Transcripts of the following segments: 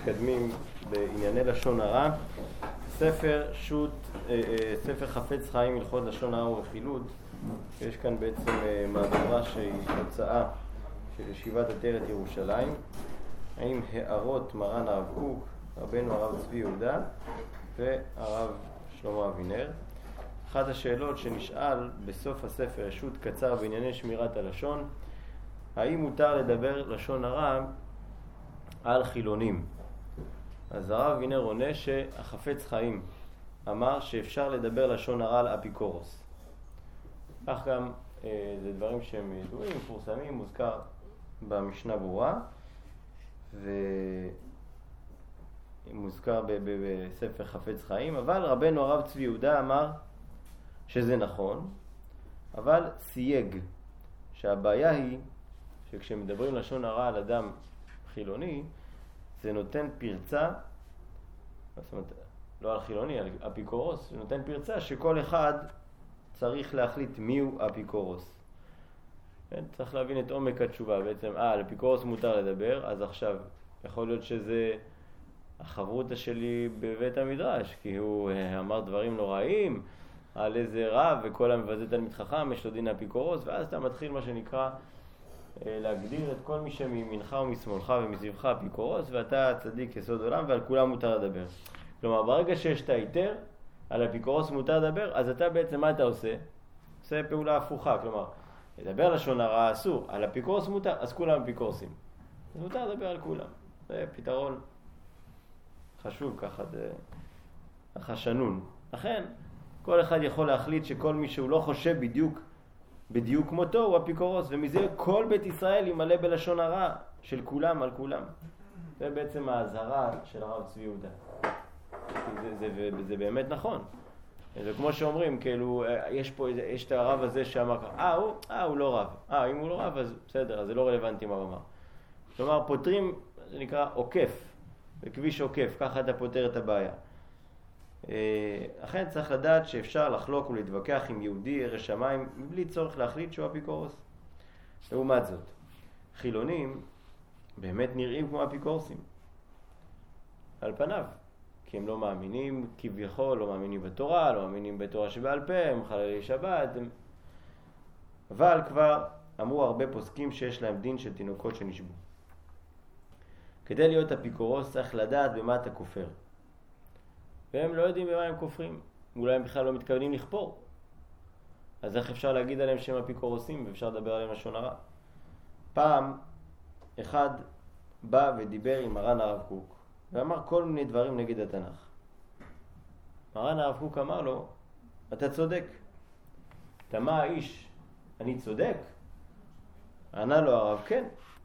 מתקדמים בענייני לשון הרע. ספר חפץ חיים הלכות לשון הרע ורכילות. יש כאן בעצם מהדורה שהיא תוצאה של ישיבת עטרת ירושלים, עם הערות מרן הרב קוק, רבנו הרב צבי יהודה והרב שלמה אבינר. אחת השאלות שנשאל בסוף הספר, רשות קצר בענייני שמירת הלשון, האם מותר לדבר לשון הרע על חילונים? אז הרב אבינר עונה שהחפץ חיים אמר שאפשר לדבר לשון הרע על אפיקורוס. כך גם זה דברים שהם ידועים, מפורסמים, מוזכר במשנה ברורה ומוזכר בספר חפץ חיים. אבל רבנו הרב צבי יהודה אמר שזה נכון, אבל סייג שהבעיה היא שכשמדברים לשון הרע על אדם חילוני, זה נותן פרצה, זאת אומרת, לא על חילוני, על אפיקורוס, זה נותן פרצה שכל אחד צריך להחליט מיהו אפיקורוס. צריך להבין את עומק התשובה. בעצם, על אפיקורוס מותר לדבר, אז עכשיו יכול להיות שזה החברותה שלי בבית המדרש, כי הוא אמר דברים נוראים על איזה רב, וכל המבזה תלמיד חכם, יש לו דין אפיקורוס, ואז אתה מתחיל מה שנקרא להגדיר את כל מי שמימינך ומשמאלך ומסביבך אפיקורוס, ואתה צדיק יסוד עולם, ועל כולם מותר לדבר. כלומר, ברגע שיש את היתר, על אפיקורוס מותר לדבר, אז אתה בעצם מה אתה עושה? עושה פעולה הפוכה, כלומר, לדבר לשון הרע אסור, על אפיקורוס מותר, אז כולם אפיקורסים. אז מותר לדבר על כולם. זה פתרון חשוב ככה, זה החשנון. לכן, כל אחד יכול להחליט שכל מי שהוא לא חושב בדיוק כמותו הוא אפיקורוס, ומזה כל בית ישראל ימלא בלשון הרע של כולם על כולם. זה בעצם ההזהרה של הרב צבי יהודה. זה באמת נכון. זה כמו שאומרים, כאילו, יש את הרב הזה שאמר ככה, הוא לא רב. אם הוא לא רב, אז בסדר, אז זה לא רלוונטי מה הוא אמר. כלומר, פותרים, זה נקרא עוקף, בכביש עוקף, ככה אתה פותר את הבעיה. אכן צריך לדעת שאפשר לחלוק ולהתווכח עם יהודי ירא שמיים מבלי צורך להחליט שהוא אפיקורוס. לעומת זאת, חילונים באמת נראים כמו אפיקורסים על פניו, כי הם לא מאמינים כביכול, לא מאמינים בתורה, לא מאמינים בתורה שבעל פה, הם חללי שבת. אבל כבר אמרו הרבה פוסקים שיש להם דין של תינוקות שנשבו. כדי להיות אפיקורוס צריך לדעת במה אתה כופר, והם לא יודעים במה הם כופרים, אולי הם בכלל לא מתכוונים לכפור. אז איך אפשר להגיד עליהם שהם אפיקורוסים ואפשר לדבר עליהם לשון הרע? פעם אחד בא ודיבר עם מרן הרב קוק ואמר כל מיני דברים נגד התנ"ך. מרן הרב קוק אמר לו, אתה צודק. תמה האיש, אני צודק? ענה לו הרב, כן.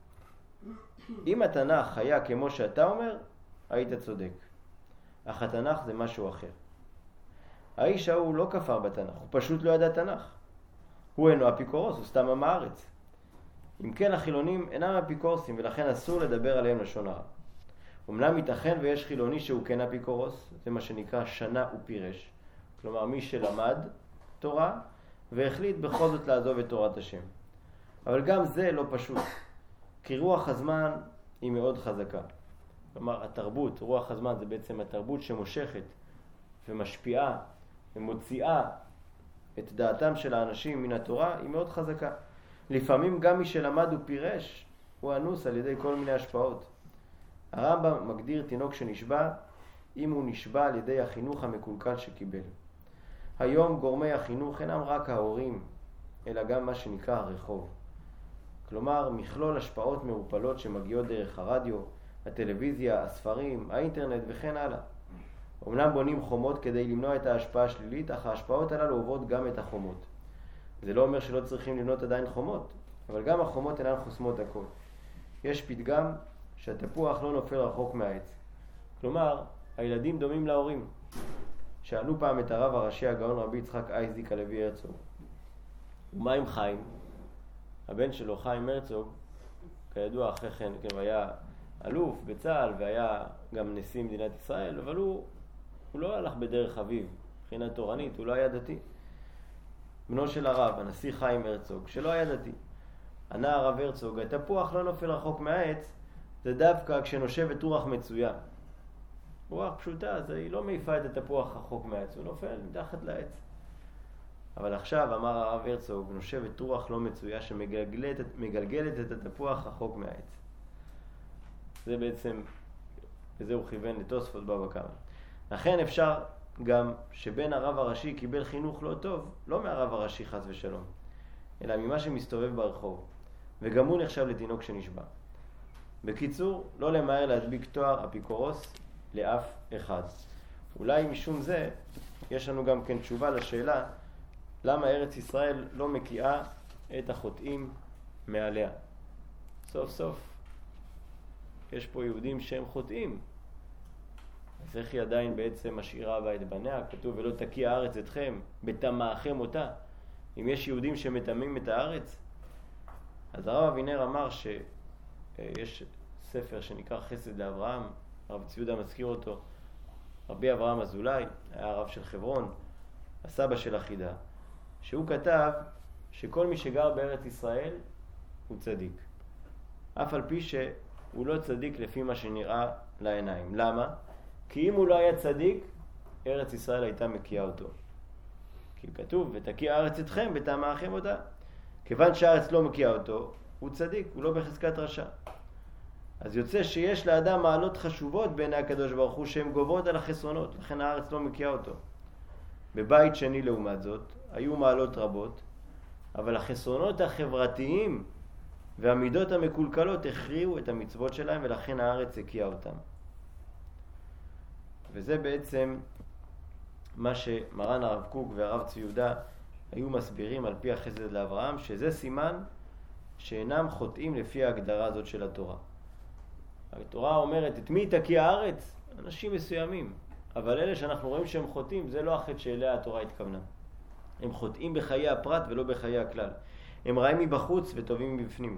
אם התנ"ך היה כמו שאתה אומר, היית צודק. אך התנ"ך זה משהו אחר. האיש ההוא לא כפר בתנ"ך, הוא פשוט לא ידע תנ"ך. הוא אינו אפיקורוס, הוא סתם עם הארץ. אם כן, החילונים אינם אפיקורסים, ולכן אסור לדבר עליהם לשון הרע. אמנם ייתכן ויש חילוני שהוא כן אפיקורוס, זה מה שנקרא שנה ופירש. כלומר, מי שלמד תורה והחליט בכל זאת לעזוב את תורת השם. אבל גם זה לא פשוט, כי רוח הזמן היא מאוד חזקה. כלומר, התרבות, רוח הזמן זה בעצם התרבות שמושכת ומשפיעה ומוציאה את דעתם של האנשים מן התורה, היא מאוד חזקה. לפעמים גם מי שלמד ופירש הוא אנוס על ידי כל מיני השפעות. הרמב"ם מגדיר תינוק שנשבע אם הוא נשבע על ידי החינוך המקולקל שקיבל. היום גורמי החינוך אינם רק ההורים, אלא גם מה שנקרא הרחוב. כלומר, מכלול השפעות מעורפלות שמגיעות דרך הרדיו, הטלוויזיה, הספרים, האינטרנט וכן הלאה. אמנם בונים חומות כדי למנוע את ההשפעה השלילית, אך ההשפעות הללו עוברות גם את החומות. זה לא אומר שלא צריכים לבנות עדיין חומות, אבל גם החומות אינן חוסמות הכל. יש פתגם שהתפוח לא נופל רחוק מהעץ. כלומר, הילדים דומים להורים. שאלו פעם את הרב הראשי הגאון רבי יצחק אייזיק הלוי הרצוג, ומה עם חיים? הבן שלו חיים הרצוג, כידוע אחרי כן, היה אלוף בצה"ל והיה גם נשיא מדינת ישראל, אבל הוא לא הלך בדרך אביו, מבחינה תורנית, הוא לא היה דתי. בנו של הרב, הנשיא חיים הרצוג, שלא היה דתי. ענה הרב הרצוג, התפוח לא נופל רחוק מהעץ, זה דווקא כשנושבת רוח מצויה. רוח פשוטה, אז היא לא מעיפה את התפוח רחוק מהעץ, הוא נופל מתחת לעץ. אבל עכשיו, אמר הרב הרצוג, נושבת רוח לא מצויה שמגלגלת את התפוח רחוק מהעץ. זה בעצם, וזה הוא כיוון לתוספות בבא קמא. לכן אפשר גם שבן הרב הראשי קיבל חינוך לא טוב, לא מהרב הראשי חס ושלום, אלא ממה שמסתובב ברחוב, וגם הוא נחשב לתינוק שנשבע. בקיצור, לא למהר להדביק תואר אפיקורוס לאף אחד. אולי משום זה יש לנו גם כן תשובה לשאלה למה ארץ ישראל לא מקיאה את החוטאים מעליה. סוף סוף יש פה יהודים שהם חוטאים, אז איך היא עדיין בעצם משאירה בה את בניה? כתוב ולא תקיע הארץ אתכם בטמאכם אותה. אם יש יהודים שמטמאים את הארץ, אז הרב אבינר אמר שיש ספר שנקרא חסד לאברהם, הרב ציודה מזכיר אותו, רבי אברהם אזולאי, היה הרב של חברון, הסבא של החידה, שהוא כתב שכל מי שגר בארץ ישראל הוא צדיק, אף על פי שהוא לא צדיק לפי מה שנראה לעיניים. למה? כי אם הוא לא היה צדיק, ארץ ישראל הייתה מקיאה אותו. כי כתוב ותקיע הארץ אתכם בטמאכם אותה. כיוון שהארץ לא מקיאה אותו, הוא צדיק, הוא לא בחזקת רשע. אז יוצא שיש לאדם מעלות חשובות בעיני הקדוש ברוך הוא שהן גוברות על החסרונות, לכן הארץ לא מקיאה אותו. בבית שני לעומת זאת היו מעלות רבות, אבל החסרונות החברתיים והמידות המקולקלות הכריעו את המצוות שלהם, ולכן הארץ הקיאה אותם. וזה בעצם מה שמרן הרב קוק והרב צבי יהודה היו מסבירים על פי החסד לאברהם, שזה סימן שאינם חוטאים לפי ההגדרה הזאת של התורה. התורה אומרת את מי תקיע הארץ? אנשים מסוימים, אבל אלה שאנחנו רואים שהם חוטאים, זה לא החטא שאליה התורה התכוונה. הם חוטאים בחיי הפרט ולא בחיי הכלל. הם רעים מבחוץ וטובים מבפנים.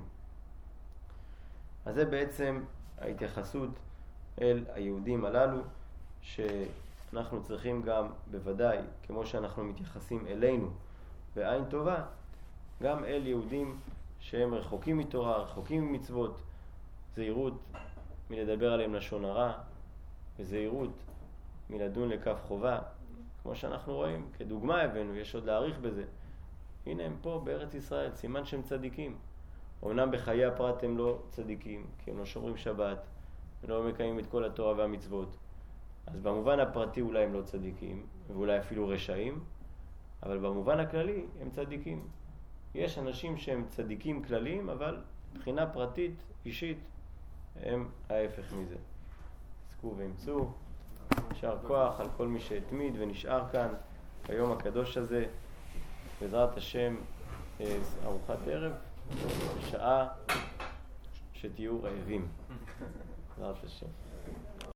אז זה בעצם ההתייחסות אל היהודים הללו, שאנחנו צריכים גם בוודאי, כמו שאנחנו מתייחסים אלינו בעין טובה, גם אל יהודים שהם רחוקים מתורה, רחוקים ממצוות, זהירות מלדבר עליהם לשון הרע, וזהירות מלדון לכף חובה, כמו שאנחנו רואים, כדוגמה הבאנו, יש עוד להאריך בזה. הנה הם פה בארץ ישראל, סימן שהם צדיקים. אמנם בחיי הפרט הם לא צדיקים, כי הם לא שומרים שבת, ולא מקיימים את כל התורה והמצוות. אז במובן הפרטי אולי הם לא צדיקים, ואולי אפילו רשעים, אבל במובן הכללי הם צדיקים. יש אנשים שהם צדיקים כלליים, אבל מבחינה פרטית, אישית, הם ההפך מזה. עסקו ואמצו, יישר כוח על כל מי שהתמיד ונשאר כאן ביום הקדוש הזה. בעזרת השם, ארוחת ערב, בשעה שתהיו רעבים. בעזרת השם.